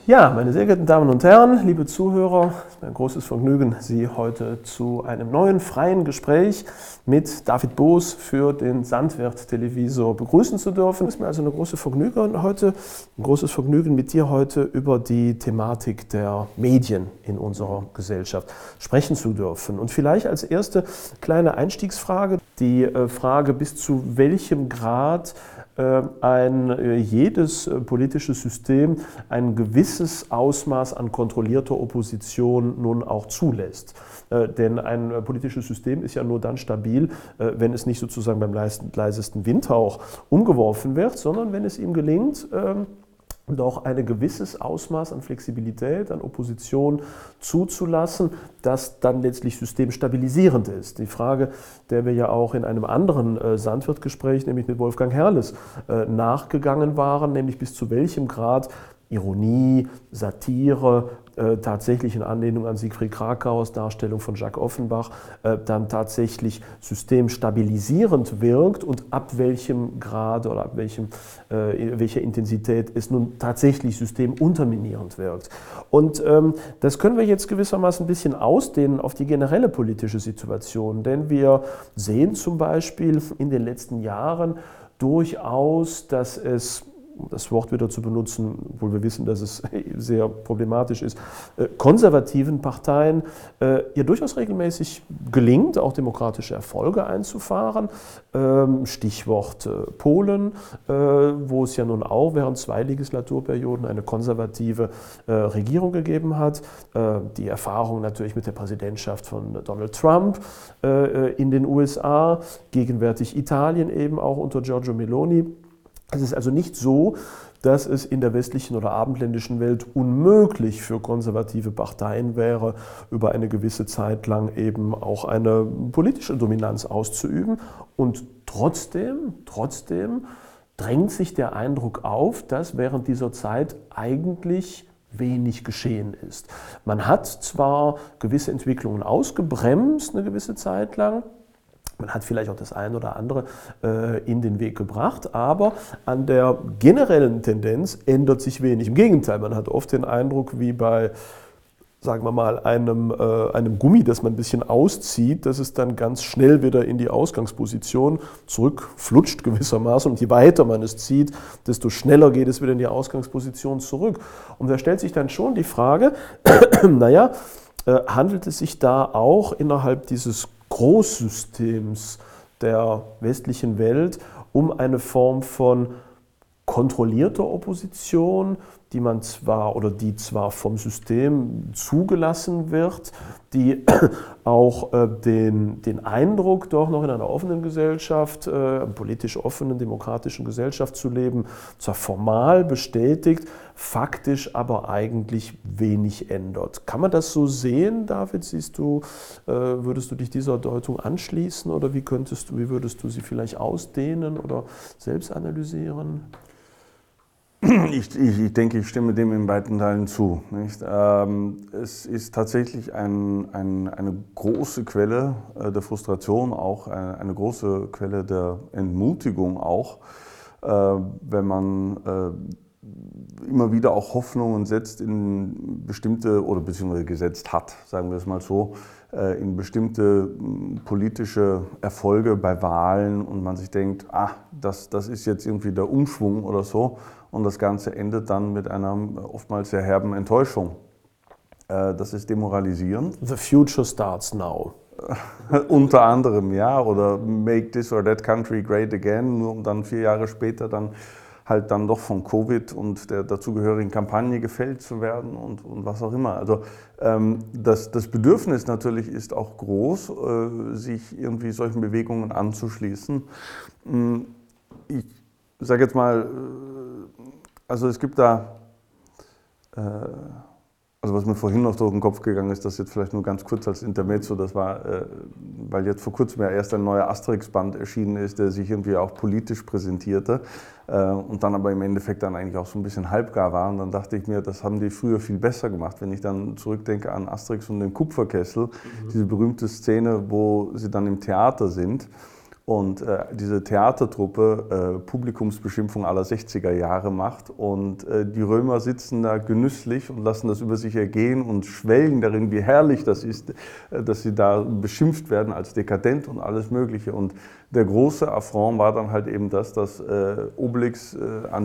Ja, meine sehr geehrten Damen und Herren, liebe Zuhörer, es ist mir ein großes Vergnügen, Sie heute zu einem neuen freien Gespräch mit David Boos für den Sandwirt-Televisor begrüßen zu dürfen. Es ist mir also ein großes Vergnügen mit dir heute über die Thematik der Medien in unserer Gesellschaft sprechen zu dürfen. Und vielleicht als erste kleine Einstiegsfrage, die Frage, bis zu welchem Grad jedes politische System ein gewisses Ausmaß an kontrollierter Opposition nun auch zulässt. Denn ein politisches System ist ja nur dann stabil, wenn es nicht sozusagen beim leisesten Windhauch umgeworfen wird, sondern wenn es ihm gelingt, doch ein gewisses Ausmaß an Flexibilität, an Opposition zuzulassen, das dann letztlich systemstabilisierend ist. Die Frage, der wir ja auch in einem anderen Sandwirt-Gespräch, nämlich mit Wolfgang Herrles, nachgegangen waren, nämlich bis zu welchem Grad Ironie, Satire, tatsächlich in Anlehnung an Siegfried Kracauers Darstellung von Jacques Offenbach, dann tatsächlich systemstabilisierend wirkt und ab welchem Grad oder ab welcher Intensität es nun tatsächlich systemunterminierend wirkt. Und das können wir jetzt gewissermaßen ein bisschen ausdehnen auf die generelle politische Situation, denn wir sehen zum Beispiel in den letzten Jahren durchaus, dass es, um das Wort wieder zu benutzen, obwohl wir wissen, dass es sehr problematisch ist, konservativen Parteien ja durchaus regelmäßig gelingt, auch demokratische Erfolge einzufahren. Stichwort Polen, wo es ja nun auch während 2 Legislaturperioden eine konservative Regierung gegeben hat. Die Erfahrung natürlich mit der Präsidentschaft von Donald Trump in den USA, gegenwärtig Italien eben auch unter Giorgia Meloni. Es ist also nicht so, dass es in der westlichen oder abendländischen Welt unmöglich für konservative Parteien wäre, über eine gewisse Zeit lang eben auch eine politische Dominanz auszuüben. Und trotzdem drängt sich der Eindruck auf, dass während dieser Zeit eigentlich wenig geschehen ist. Man hat zwar gewisse Entwicklungen ausgebremst, eine gewisse Zeit lang, man hat vielleicht auch das eine oder andere in den Weg gebracht, aber an der generellen Tendenz ändert sich wenig. Im Gegenteil, man hat oft den Eindruck, wie bei, sagen wir mal, einem Gummi, das man ein bisschen auszieht, dass es dann ganz schnell wieder in die Ausgangsposition zurückflutscht gewissermaßen. Und je weiter man es zieht, desto schneller geht es wieder in die Ausgangsposition zurück. Und da stellt sich dann schon die Frage, naja, handelt es sich da auch innerhalb dieses Großsystems der westlichen Welt um eine Form von kontrollierter Opposition, die zwar vom System zugelassen wird, die auch den Eindruck, doch noch in einer offenen Gesellschaft, politisch offenen, demokratischen Gesellschaft zu leben, zwar formal bestätigt, faktisch aber eigentlich wenig ändert. Kann man das so sehen, David? Würdest du dich dieser Deutung anschließen oder wie würdest du sie vielleicht ausdehnen oder selbst analysieren? Ich denke, ich stimme dem in weiten Teilen zu. Nicht? Es ist tatsächlich eine große Quelle der Frustration, auch eine große Quelle der Entmutigung auch, wenn man immer wieder auch Hoffnungen setzt in bestimmte, oder beziehungsweise gesetzt hat, sagen wir es mal so, in bestimmte politische Erfolge bei Wahlen und man sich denkt, das ist jetzt irgendwie der Umschwung oder so und das Ganze endet dann mit einer oftmals sehr herben Enttäuschung. Das ist demoralisierend. The future starts now. Unter anderem, ja, oder make this or that country great again, nur um dann 4 Jahre später dann halt dann doch von Covid und der dazugehörigen Kampagne gefällt zu werden und was auch immer. Also das Bedürfnis natürlich ist auch groß, sich irgendwie solchen Bewegungen anzuschließen. Ich sage jetzt mal, also es gibt da, also was mir vorhin noch durch den Kopf gegangen ist, das jetzt vielleicht nur ganz kurz als Intermezzo, das war, weil jetzt vor kurzem ja erst ein neuer Asterix-Band erschienen ist, der sich irgendwie auch politisch präsentierte und dann aber im Endeffekt dann eigentlich auch so ein bisschen halbgar war. Und dann dachte ich mir, das haben die früher viel besser gemacht. Wenn ich dann zurückdenke an Asterix und den Kupferkessel, diese berühmte Szene, wo sie dann im Theater sind und diese Theatertruppe Publikumsbeschimpfung aller 60er Jahre macht und die Römer sitzen da genüsslich und lassen das über sich ergehen und schwelgen darin, wie herrlich das ist, dass sie da beschimpft werden als dekadent und alles Mögliche. Und der große Affront war dann halt eben das, dass Obelix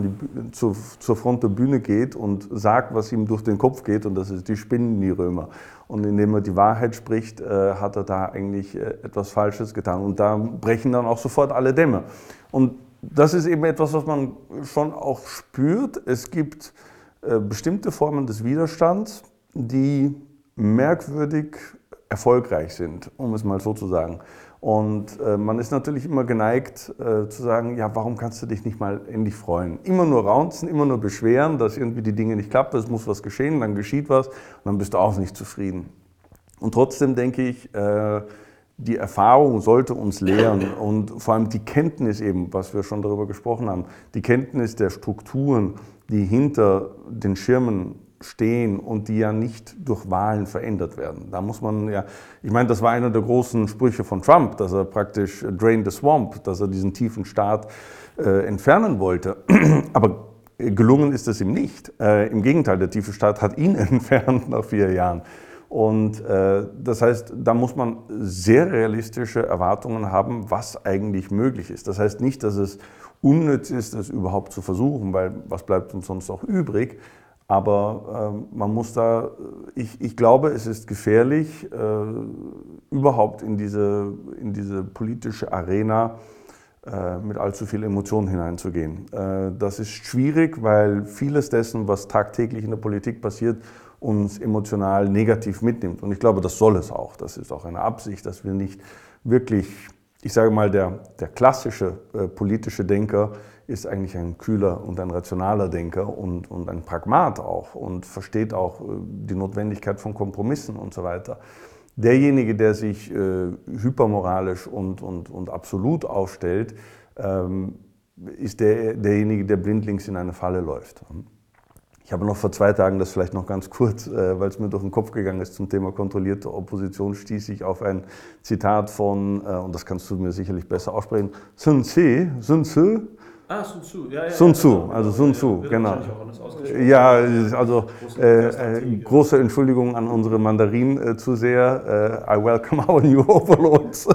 zur Front der Bühne geht und sagt, was ihm durch den Kopf geht, und das ist, die spinnen die Römer. Und indem er die Wahrheit spricht, hat er da eigentlich etwas Falsches getan. Und da brechen dann auch sofort alle Dämme. Und das ist eben etwas, was man schon auch spürt. Es gibt bestimmte Formen des Widerstands, die merkwürdig erfolgreich sind, um es mal so zu sagen. Und man ist natürlich immer geneigt zu sagen, ja, warum kannst du dich nicht mal endlich freuen? Immer nur raunzen, immer nur beschweren, dass irgendwie die Dinge nicht klappen, es muss was geschehen, dann geschieht was und dann bist du auch nicht zufrieden. Und trotzdem denke ich, die Erfahrung sollte uns lehren und vor allem die Kenntnis eben, was wir schon darüber gesprochen haben, die Kenntnis der Strukturen, die hinter den Schirmen stehen und die ja nicht durch Wahlen verändert werden. Da muss man ja, ich meine, das war einer der großen Sprüche von Trump, dass er praktisch drain the swamp, dass er diesen tiefen Staat entfernen wollte. Aber gelungen ist es ihm nicht. Im Gegenteil, der tiefe Staat hat ihn entfernt nach 4 Jahren. Und das heißt, da muss man sehr realistische Erwartungen haben, was eigentlich möglich ist. Das heißt nicht, dass es unnütz ist, es überhaupt zu versuchen, weil was bleibt uns sonst noch übrig? Aber man muss da, ich glaube, es ist gefährlich, überhaupt in diese politische Arena mit allzu viel Emotion hineinzugehen. Das ist schwierig, weil vieles dessen, was tagtäglich in der Politik passiert, uns emotional negativ mitnimmt. Und ich glaube, das soll es auch. Das ist auch eine Absicht, dass wir nicht wirklich, ich sage mal, der klassische politische Denker ist eigentlich ein kühler und ein rationaler Denker und ein Pragmat auch und versteht auch die Notwendigkeit von Kompromissen und so weiter. Derjenige, der sich hypermoralisch und absolut aufstellt, ist derjenige, der blindlings in eine Falle läuft. Ich habe noch vor 2 Tagen, das vielleicht noch ganz kurz, weil es mir durch den Kopf gegangen ist zum Thema kontrollierte Opposition, stieß ich auf ein Zitat von, und das kannst du mir sicherlich besser aussprechen, Sun Tzu. Ah, Sun Tzu, ja. Sun Tzu, also Sun Tzu, genau. Ja, also große Entschuldigung an unsere Mandarin-Zuseher. I welcome our new overlords.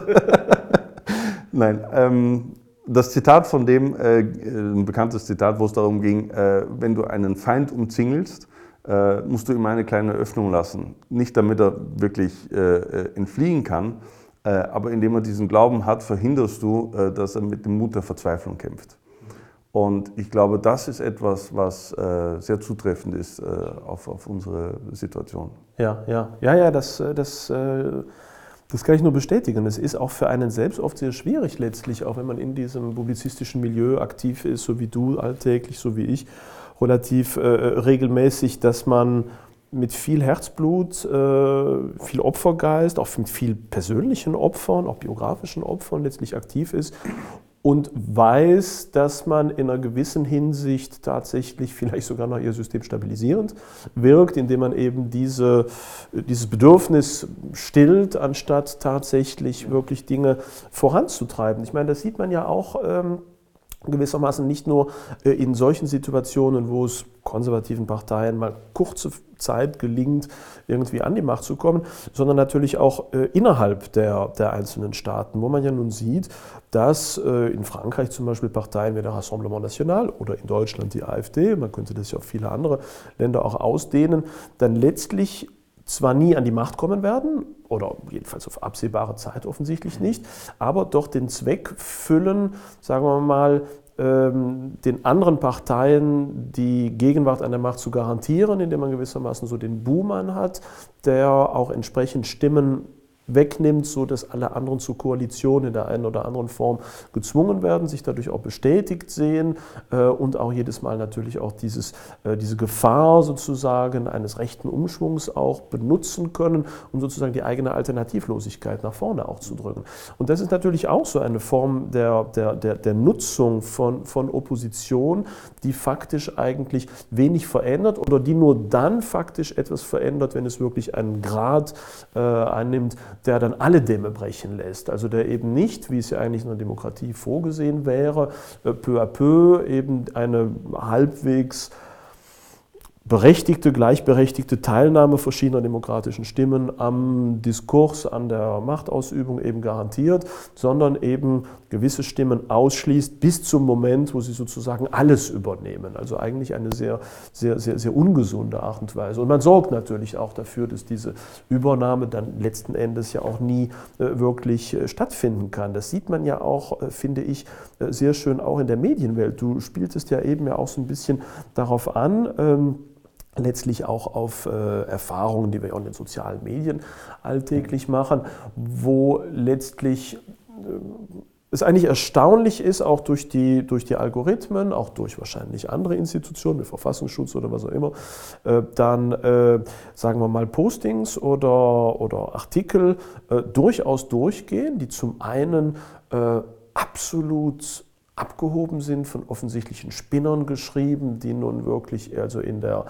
Nein, das Zitat von dem, ein bekanntes Zitat, wo es darum ging, wenn du einen Feind umzingelst, musst du ihm eine kleine Öffnung lassen. Nicht damit er wirklich entfliehen kann, aber indem er diesen Glauben hat, verhinderst du, dass er mit dem Mut der Verzweiflung kämpft. Und ich glaube, das ist etwas, was sehr zutreffend ist auf unsere Situation. Ja, das kann ich nur bestätigen. Es ist auch für einen selbst oft sehr schwierig letztlich, auch wenn man in diesem publizistischen Milieu aktiv ist, so wie du alltäglich, so wie ich, relativ regelmäßig, dass man mit viel Herzblut, viel Opfergeist, auch mit viel persönlichen Opfern, auch biografischen Opfern letztlich aktiv ist und weiß, dass man in einer gewissen Hinsicht tatsächlich vielleicht sogar noch ihr System stabilisierend wirkt, indem man eben dieses Bedürfnis stillt, anstatt tatsächlich wirklich Dinge voranzutreiben. Ich meine, das sieht man ja auch gewissermaßen nicht nur in solchen Situationen, wo es konservativen Parteien mal kurze Zeit gelingt, irgendwie an die Macht zu kommen, sondern natürlich auch innerhalb der einzelnen Staaten, wo man ja nun sieht, dass in Frankreich zum Beispiel Parteien wie der Rassemblement National oder in Deutschland die AfD, man könnte das ja auf viele andere Länder auch ausdehnen, dann letztlich zwar nie an die Macht kommen werden, oder jedenfalls auf absehbare Zeit offensichtlich nicht, aber doch den Zweck füllen, sagen wir mal, den anderen Parteien die Gegenwart an der Macht zu garantieren, indem man gewissermaßen so den Buhmann hat, der auch entsprechend Stimmen wegnimmt, sodass alle anderen zur Koalition in der einen oder anderen Form gezwungen werden, sich dadurch auch bestätigt sehen und auch jedes Mal natürlich auch diese Gefahr sozusagen eines rechten Umschwungs auch benutzen können, um sozusagen die eigene Alternativlosigkeit nach vorne auch zu drücken. Und das ist natürlich auch so eine Form der Nutzung von Opposition, die faktisch eigentlich wenig verändert oder die nur dann faktisch etwas verändert, wenn es wirklich einen Grad einnimmt, der dann alle Dämme brechen lässt. Also der eben nicht, wie es ja eigentlich in einer Demokratie vorgesehen wäre, peu à peu eben eine halbwegs gleichberechtigte Teilnahme verschiedener demokratischen Stimmen am Diskurs, an der Machtausübung eben garantiert, sondern eben gewisse Stimmen ausschließt bis zum Moment, wo sie sozusagen alles übernehmen. Also eigentlich eine sehr, sehr, sehr, sehr ungesunde Art und Weise. Und man sorgt natürlich auch dafür, dass diese Übernahme dann letzten Endes ja auch nie wirklich stattfinden kann. Das sieht man ja auch, finde ich, sehr schön auch in der Medienwelt. Du spieltest ja eben ja auch so ein bisschen darauf an, letztlich auch auf Erfahrungen, die wir auch in den sozialen Medien alltäglich machen, wo letztlich es eigentlich erstaunlich ist, auch durch die Algorithmen, auch durch wahrscheinlich andere Institutionen, wie Verfassungsschutz oder was auch immer, dann, sagen wir mal, Postings oder Artikel durchaus durchgehen, die zum einen absolut abgehoben sind, von offensichtlichen Spinnern geschrieben, die nun wirklich also in der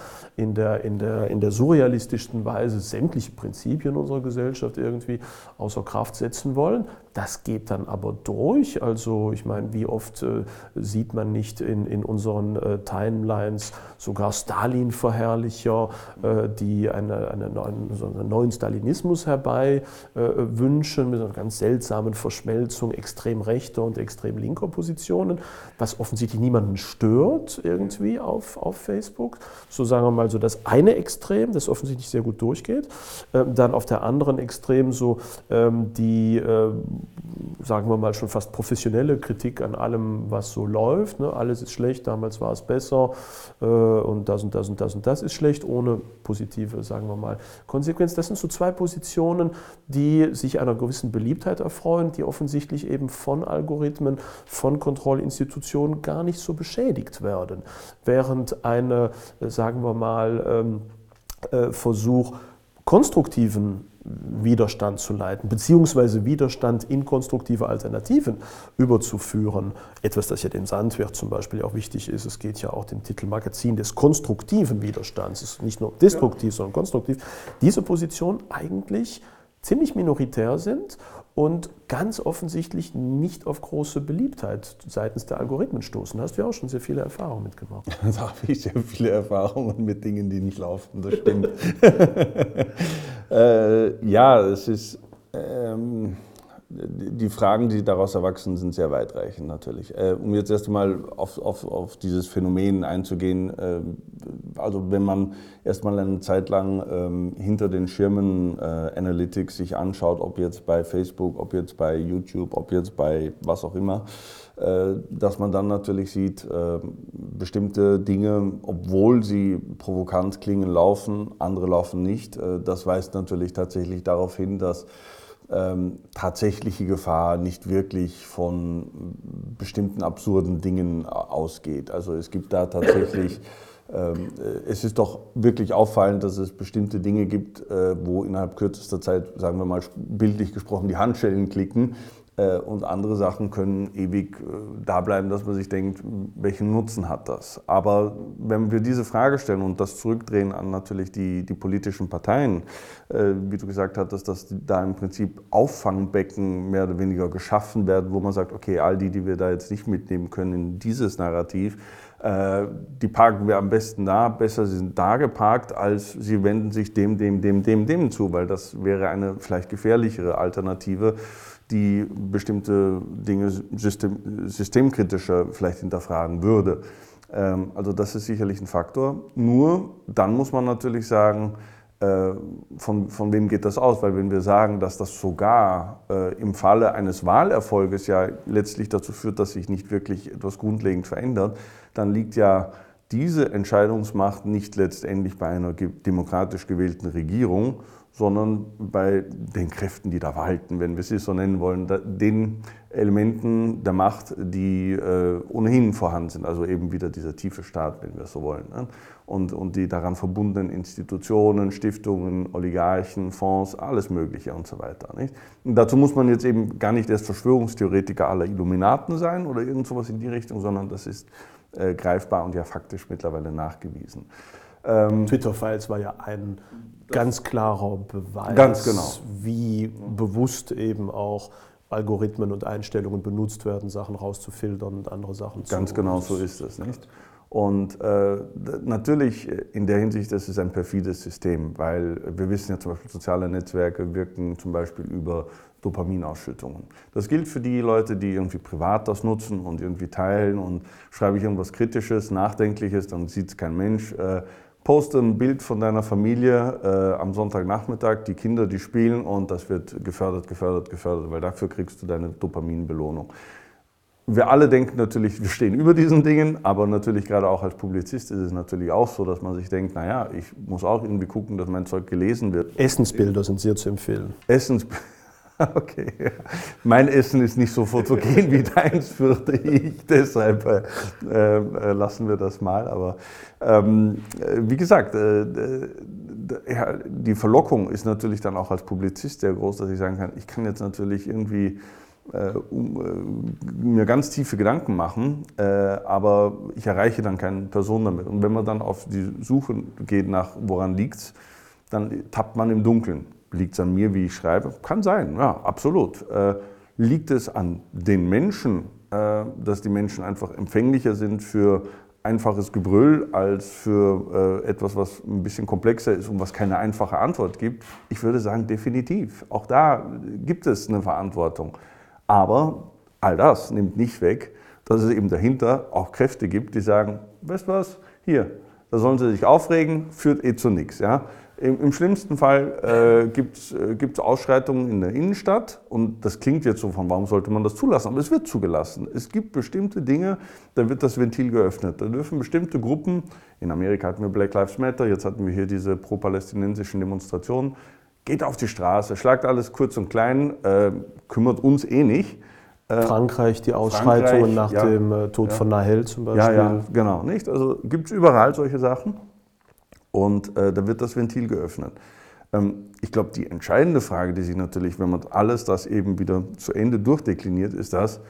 surrealistischsten Weise sämtliche Prinzipien unserer Gesellschaft irgendwie außer Kraft setzen wollen. Das geht dann aber durch. Also ich meine, wie oft sieht man nicht in unseren Timelines sogar Stalin-Verherrlicher, die einen neuen Stalinismus herbei wünschen, mit einer ganz seltsamen Verschmelzung extrem rechter und extrem linker Positionen, was offensichtlich niemanden stört irgendwie auf Facebook. So sagen wir mal so das eine Extrem, das offensichtlich sehr gut durchgeht. Dann auf der anderen Extrem so die sagen wir mal schon fast professionelle Kritik an allem, was so läuft. Ne? Alles ist schlecht, damals war es besser und das und das und das und das ist schlecht, ohne positive, sagen wir mal, Konsequenz. Das sind so zwei Positionen, die sich einer gewissen Beliebtheit erfreuen, die offensichtlich eben von Algorithmen, von Kontrollinstitutionen gar nicht so beschädigt werden. Während eine, sagen wir mal, Versuch, konstruktiven Widerstand zu leiten, beziehungsweise Widerstand in konstruktive Alternativen überzuführen. Etwas, das ja dem Sandwert zum Beispiel auch wichtig ist. Es geht ja auch dem Titel Magazin des konstruktiven Widerstands. Es ist nicht nur destruktiv, sondern konstruktiv. Diese Positionen eigentlich ziemlich minoritär sind und ganz offensichtlich nicht auf große Beliebtheit seitens der Algorithmen stoßen. Da hast du ja auch schon sehr viele Erfahrungen mitgemacht. Da habe ich sehr viele Erfahrungen mit Dingen, die nicht laufen, das stimmt. Ja, es ist, die Fragen, die daraus erwachsen, sind sehr weitreichend natürlich. Um jetzt erst einmal auf dieses Phänomen einzugehen, also wenn man erstmal eine Zeit lang hinter den Schirmen Analytics sich anschaut, ob jetzt bei Facebook, ob jetzt bei YouTube, ob jetzt bei was auch immer, dass man dann natürlich sieht, bestimmte Dinge, obwohl sie provokant klingen, laufen, andere laufen nicht. Das weist natürlich tatsächlich darauf hin, dass tatsächliche Gefahr nicht wirklich von bestimmten absurden Dingen ausgeht. Also es gibt da tatsächlich, es ist doch wirklich auffallend, dass es bestimmte Dinge gibt, wo innerhalb kürzester Zeit, sagen wir mal bildlich gesprochen, die Handschellen klicken. Und andere Sachen können ewig da bleiben, dass man sich denkt, welchen Nutzen hat das? Aber wenn wir diese Frage stellen und das zurückdrehen an natürlich die politischen Parteien, wie du gesagt hattest, dass da im Prinzip Auffangbecken mehr oder weniger geschaffen werden, wo man sagt, okay, all die wir da jetzt nicht mitnehmen können in dieses Narrativ, die parken wir am besten da, besser sie sind da geparkt, als sie wenden sich dem zu, weil das wäre eine vielleicht gefährlichere Alternative, die bestimmte Dinge systemkritischer vielleicht hinterfragen würde. Also das ist sicherlich ein Faktor. Nur dann muss man natürlich sagen, von wem geht das aus? Weil wenn wir sagen, dass das sogar im Falle eines Wahlerfolges ja letztlich dazu führt, dass sich nicht wirklich etwas grundlegend verändert, dann liegt ja diese Entscheidungsmacht nicht letztendlich bei einer demokratisch gewählten Regierung, sondern bei den Kräften, die da walten, wenn wir sie so nennen wollen, den Elementen der Macht, die ohnehin vorhanden sind, also eben wieder dieser tiefe Staat, wenn wir so wollen, ne? Und die daran verbundenen Institutionen, Stiftungen, Oligarchen, Fonds, alles Mögliche und so weiter. Nicht? Und dazu muss man jetzt eben gar nicht erst Verschwörungstheoretiker aller Illuminaten sein oder irgend sowas in die Richtung, sondern das ist greifbar und ja faktisch mittlerweile nachgewiesen. Twitter-Files war ja ein ganz klarer Beweis, ganz genau, wie bewusst eben auch Algorithmen und Einstellungen benutzt werden, Sachen rauszufiltern und andere Sachen zu... Ganz genau so ist es, nicht? Und natürlich in der Hinsicht, das ist ein perfides System, weil wir wissen ja zum Beispiel, soziale Netzwerke wirken zum Beispiel über Dopaminausschüttungen. Das gilt für die Leute, die irgendwie privat das nutzen und irgendwie teilen und schreibe ich irgendwas Kritisches, Nachdenkliches, dann sieht es kein Mensch. Poste ein Bild von deiner Familie am Sonntagnachmittag, die Kinder, die spielen und das wird gefördert, weil dafür kriegst du deine Dopaminbelohnung. Wir alle denken natürlich, wir stehen über diesen Dingen, aber natürlich gerade auch als Publizist ist es natürlich auch so, dass man sich denkt, naja, ich muss auch irgendwie gucken, dass mein Zeug gelesen wird. Essensbilder sind sehr zu empfehlen. Okay, ja. Mein Essen ist nicht so fotogen wie deins, fürchte ich, deshalb lassen wir das mal. Aber wie gesagt, die Verlockung ist natürlich dann auch als Publizist sehr groß, dass ich sagen kann, ich kann jetzt natürlich irgendwie mir ganz tiefe Gedanken machen, aber ich erreiche dann keine Person damit. Und wenn man dann auf die Suche geht nach, woran liegt's, dann tappt man im Dunkeln. Liegt es an mir, wie ich schreibe? Kann sein, ja, absolut. Liegt es an den Menschen, dass die Menschen einfach empfänglicher sind für einfaches Gebrüll als für etwas, was ein bisschen komplexer ist und was keine einfache Antwort gibt? Ich würde sagen, definitiv. Auch da gibt es eine Verantwortung. Aber all das nimmt nicht weg, dass es eben dahinter auch Kräfte gibt, die sagen, weißt du was, hier, da sollen sie sich aufregen, führt eh zu nichts. Ja? Im schlimmsten Fall gibt es Ausschreitungen in der Innenstadt und das klingt jetzt so von, warum sollte man das zulassen? Aber es wird zugelassen. Es gibt bestimmte Dinge, da wird das Ventil geöffnet. Da dürfen bestimmte Gruppen, in Amerika hatten wir Black Lives Matter, jetzt hatten wir hier diese pro-palästinensischen Demonstrationen, geht auf die Straße, schlagt alles kurz und klein, kümmert uns eh nicht. Frankreich, die Ausschreitungen nach dem Tod von Nahel zum Beispiel. Ja, genau. Nicht? Also gibt es überall solche Sachen. Und da wird das Ventil geöffnet. Ich glaube, die entscheidende Frage, die sich natürlich, wenn man alles das eben wieder zu Ende durchdekliniert, ist das,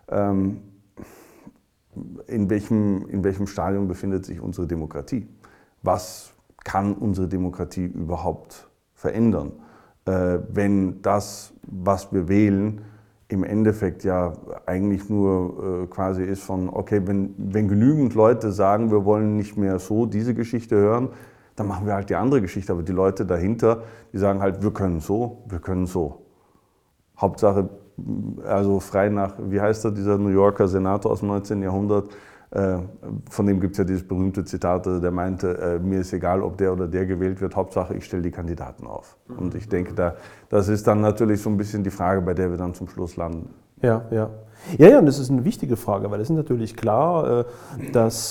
in welchem Stadium befindet sich unsere Demokratie? Was kann unsere Demokratie überhaupt verändern, wenn das, was wir wählen, im Endeffekt ja eigentlich nur quasi ist von, okay, wenn genügend Leute sagen, wir wollen nicht mehr so diese Geschichte hören, dann machen wir halt die andere Geschichte. Aber die Leute dahinter, die sagen halt, wir können so, wir können so. Hauptsache, also frei nach, wie heißt er, dieser New Yorker Senator aus dem 19. Jahrhundert, von dem gibt es ja dieses berühmte Zitat, der meinte, mir ist egal, ob der oder der gewählt wird, Hauptsache ich stelle die Kandidaten auf. Und ich denke, das ist dann natürlich so ein bisschen die Frage, bei der wir dann zum Schluss landen. Ja, und das ist eine wichtige Frage, weil es ist natürlich klar, dass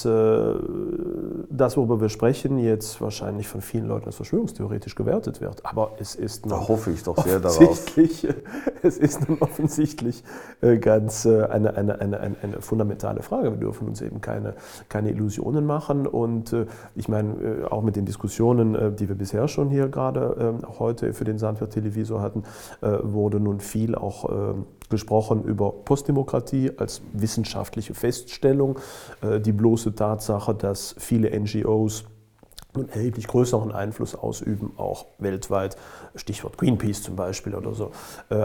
das, worüber wir sprechen, jetzt wahrscheinlich von vielen Leuten als verschwörungstheoretisch gewertet wird. Aber es ist da hoffe ich doch sehr darauf. Es ist nun offensichtlich ganz eine fundamentale Frage. Wir dürfen uns eben keine Illusionen machen. Und ich meine, auch mit den Diskussionen, die wir bisher schon hier gerade auch heute für den Sandwirt-Televisor hatten, wurde nun viel auch gesprochen über Postdemokratie als wissenschaftliche Feststellung. Die bloße Tatsache, dass viele NGOs einen erheblich größeren Einfluss ausüben, auch weltweit, Stichwort Greenpeace zum Beispiel oder so,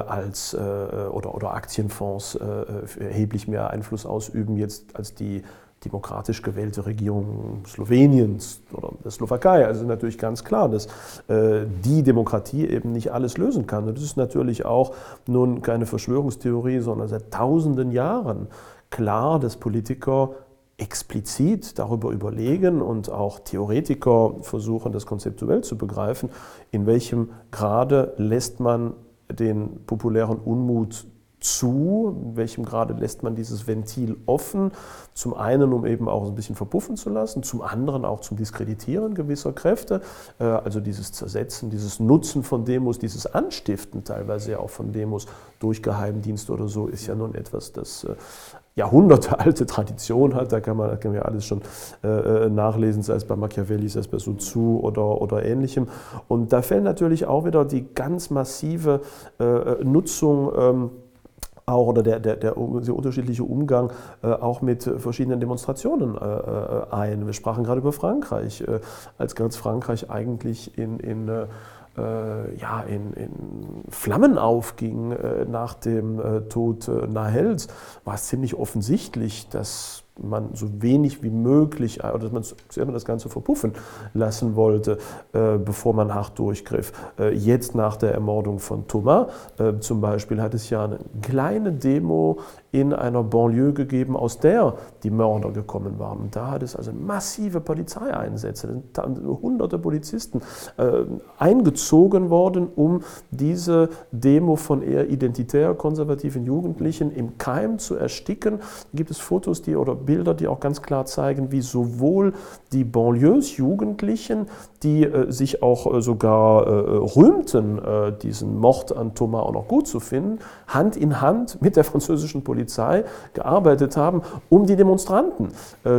oder Aktienfonds erheblich mehr Einfluss ausüben jetzt als die demokratisch gewählte Regierung Sloweniens oder der Slowakei. Also natürlich ganz klar, dass die Demokratie eben nicht alles lösen kann. Und das ist natürlich auch nun keine Verschwörungstheorie, sondern seit tausenden Jahren klar, dass Politiker explizit darüber überlegen und auch Theoretiker versuchen, das konzeptuell zu begreifen, in welchem Grade lässt man den populären Unmut zu, in welchem Grade lässt man dieses Ventil offen, zum einen, um eben auch ein bisschen verpuffen zu lassen, zum anderen auch zum Diskreditieren gewisser Kräfte, also dieses Zersetzen, dieses Nutzen von Demos, dieses Anstiften teilweise auch von Demos durch Geheimdienste oder so, ist ja nun etwas, das jahrhundertealte Tradition hat, da kann man ja alles schon nachlesen, sei es bei Machiavelli, sei es bei Sun Tzu oder Ähnlichem. Und da fällt natürlich auch wieder die ganz massive Nutzung auch oder der sehr unterschiedliche Umgang auch mit verschiedenen Demonstrationen ein. Wir sprachen gerade über Frankreich, als ganz Frankreich eigentlich in Flammen aufging nach dem Tod Nahels, war es ziemlich offensichtlich, dass man so wenig wie möglich, oder dass man selber das Ganze verpuffen lassen wollte, bevor man hart durchgriff. Jetzt nach der Ermordung von Thomas zum Beispiel hat es ja eine kleine Demo in einer Banlieue gegeben, aus der die Mörder gekommen waren. Und da hat es also massive Polizeieinsätze, hunderte Polizisten eingezogen worden, um diese Demo von eher identitär konservativen Jugendlichen im Keim zu ersticken. Da gibt es Fotos oder Bilder, die auch ganz klar zeigen, wie sowohl die Banlieues-Jugendlichen, die sich auch sogar rühmten, diesen Mord an Thomas auch noch gut zu finden, Hand in Hand mit der französischen Polizei gearbeitet haben, um die Demonstranten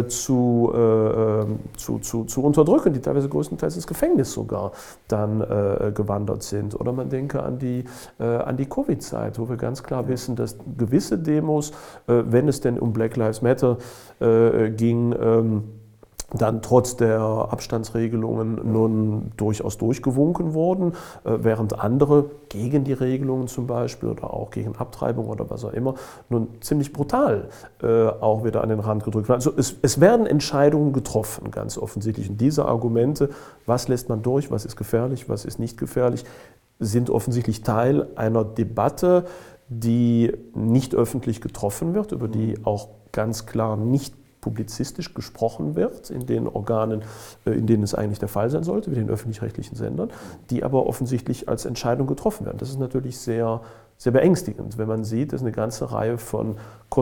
zu unterdrücken, die teilweise größtenteils ins Gefängnis sogar dann gewandert sind. Oder man denke an die Covid-Zeit, wo wir ganz klar wissen, dass gewisse Demos, wenn es denn um Black Lives Matter ging, dann trotz der Abstandsregelungen nun durchaus durchgewunken wurden, während andere gegen die Regelungen zum Beispiel oder auch gegen Abtreibung oder was auch immer nun ziemlich brutal auch wieder an den Rand gedrückt werden. Also es werden Entscheidungen getroffen, ganz offensichtlich. Und diese Argumente, was lässt man durch, was ist gefährlich, was ist nicht gefährlich, sind offensichtlich Teil einer Debatte, die nicht öffentlich getroffen wird, über die auch ganz klar nicht publizistisch gesprochen wird in den Organen, in denen es eigentlich der Fall sein sollte, wie den öffentlich-rechtlichen Sendern, die aber offensichtlich als Entscheidung getroffen werden. Das ist natürlich sehr, sehr beängstigend, wenn man sieht, dass eine ganze Reihe von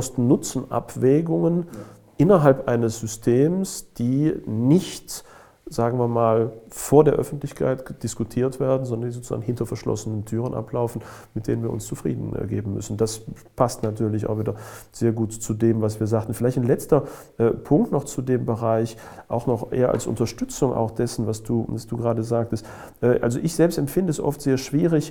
Kosten-Nutzen-Abwägungen innerhalb eines Systems, die nicht, sagen wir mal, vor der Öffentlichkeit diskutiert werden, sondern die sozusagen hinter verschlossenen Türen ablaufen, mit denen wir uns zufrieden geben müssen. Das passt natürlich auch wieder sehr gut zu dem, was wir sagten. Vielleicht ein letzter Punkt noch zu dem Bereich, auch noch eher als Unterstützung auch dessen, was du gerade sagtest. Also ich selbst empfinde es oft sehr schwierig,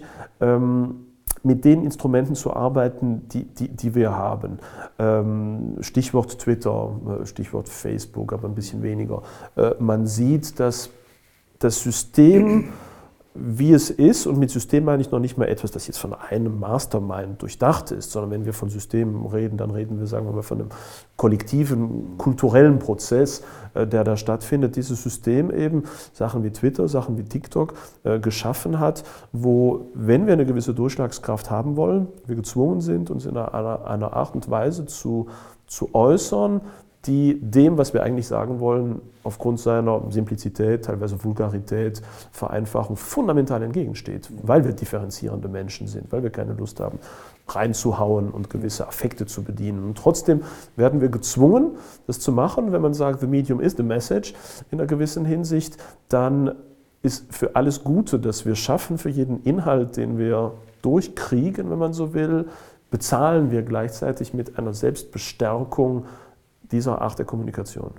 mit den Instrumenten zu arbeiten, die wir haben. Stichwort Twitter, Stichwort Facebook, aber ein bisschen weniger. Man sieht, dass das System, wie es ist, und mit System meine ich noch nicht mal etwas, das jetzt von einem Mastermind durchdacht ist, sondern wenn wir von Systemen reden, dann reden wir, sagen wir mal, von einem kollektiven, kulturellen Prozess, der da stattfindet. Dieses System eben, Sachen wie Twitter, Sachen wie TikTok geschaffen hat, wo, wenn wir eine gewisse Durchschlagskraft haben wollen, wir gezwungen sind, uns in einer Art und Weise zu äußern, die dem, was wir eigentlich sagen wollen, aufgrund seiner Simplizität, teilweise Vulgarität, Vereinfachung fundamental entgegensteht, weil wir differenzierende Menschen sind, weil wir keine Lust haben, reinzuhauen und gewisse Affekte zu bedienen. Und trotzdem werden wir gezwungen, das zu machen. Wenn man sagt, the medium is the message in einer gewissen Hinsicht, dann ist für alles Gute, das wir schaffen, für jeden Inhalt, den wir durchkriegen, wenn man so will, bezahlen wir gleichzeitig mit einer Selbstbestärkung dieser Art der Kommunikation.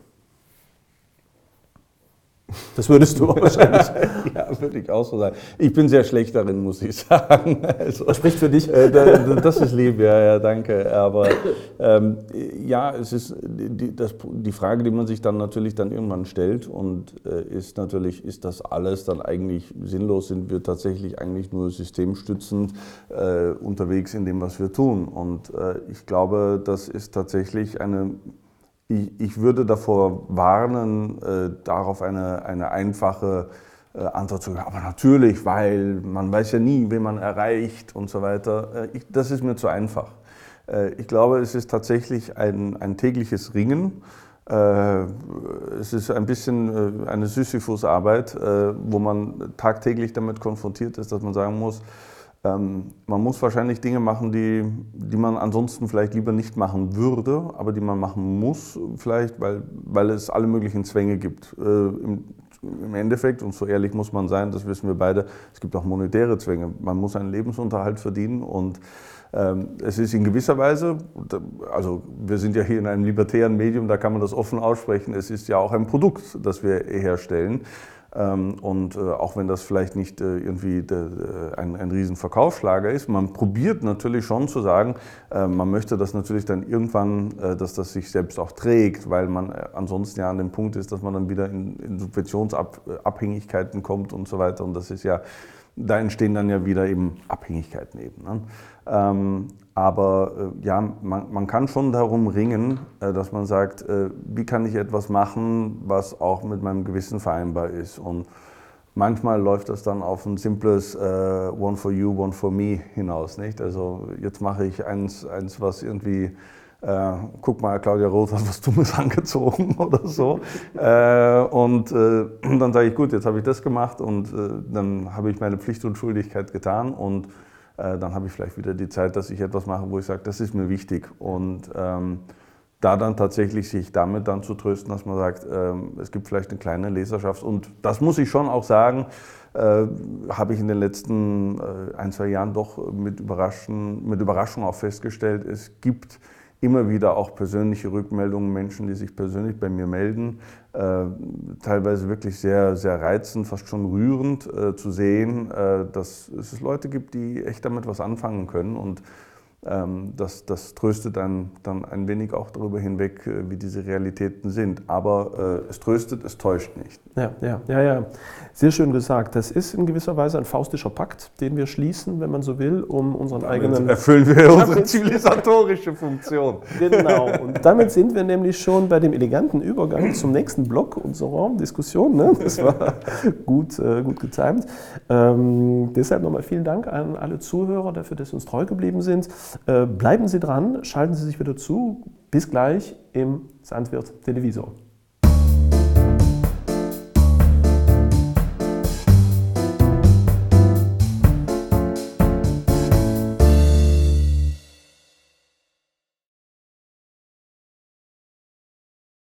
Das würdest du wahrscheinlich. Ja, würde ich auch so sagen. Ich bin sehr schlecht darin, muss ich sagen. Also, das spricht für dich. Das ist lieb, ja, danke. Aber ja, es ist die Frage, die man sich dann natürlich dann irgendwann stellt und ist natürlich, ist das alles dann eigentlich sinnlos? Sind wir tatsächlich eigentlich nur systemstützend unterwegs in dem, was wir tun? Und ich glaube, das ist tatsächlich ich würde davor warnen, darauf eine einfache Antwort zu geben. Aber natürlich, weil man weiß ja nie, wen man erreicht und so weiter. Das ist mir zu einfach. Ich glaube, es ist tatsächlich ein tägliches Ringen. Es ist ein bisschen eine Sisyphus-Arbeit, wo man tagtäglich damit konfrontiert ist, dass man sagen muss, man muss wahrscheinlich Dinge machen, die man ansonsten vielleicht lieber nicht machen würde, aber die man machen muss, vielleicht, weil es alle möglichen Zwänge gibt. Im Endeffekt, und so ehrlich muss man sein, das wissen wir beide, es gibt auch monetäre Zwänge. Man muss einen Lebensunterhalt verdienen und es ist in gewisser Weise, also wir sind ja hier in einem libertären Medium, da kann man das offen aussprechen, es ist ja auch ein Produkt, das wir herstellen. Und auch wenn das vielleicht nicht irgendwie ein riesen Verkaufsschlager ist, man probiert natürlich schon zu sagen, man möchte das natürlich dann irgendwann, dass das sich selbst auch trägt, weil man ansonsten ja an dem Punkt ist, dass man dann wieder in Subventionsabhängigkeiten kommt und so weiter. Und das ist ja, da entstehen dann ja wieder eben Abhängigkeiten eben. Ne? Aber ja, man kann schon darum ringen, dass man sagt, wie kann ich etwas machen, was auch mit meinem Gewissen vereinbar ist. Und manchmal läuft das dann auf ein simples One for you, one for me hinaus. Nicht? Also jetzt mache ich eins was irgendwie, guck mal, Claudia Roth hat was Dummes angezogen oder so. Und dann sage ich, gut, jetzt habe ich das gemacht und dann habe ich meine Pflicht und Schuldigkeit getan und dann habe ich vielleicht wieder die Zeit, dass ich etwas mache, wo ich sage, das ist mir wichtig. Und da dann tatsächlich sich damit dann zu trösten, dass man sagt, es gibt vielleicht eine kleine Leserschaft. Und das muss ich schon auch sagen, habe ich in den letzten 1-2 Jahren doch mit Überraschung auch festgestellt, es gibt immer wieder auch persönliche Rückmeldungen, Menschen, die sich persönlich bei mir melden, teilweise wirklich sehr, sehr reizend, fast schon rührend zu sehen, dass es Leute gibt, die echt damit was anfangen können und das tröstet dann ein wenig auch darüber hinweg, wie diese Realitäten sind. Aber es tröstet, es täuscht nicht. Ja. Sehr schön gesagt. Das ist in gewisser Weise ein faustischer Pakt, den wir schließen, wenn man so will, um unseren eigenen... Erfüllen wir unsere zivilisatorische Funktion. Genau. Und damit sind wir nämlich schon bei dem eleganten Übergang zum nächsten Block unserer Diskussion. Ne? Das war gut getimt. Deshalb nochmal vielen Dank an alle Zuhörer dafür, dass Sie uns treu geblieben sind. Bleiben Sie dran, schalten Sie sich wieder zu. Bis gleich im Sandwirt Televisor.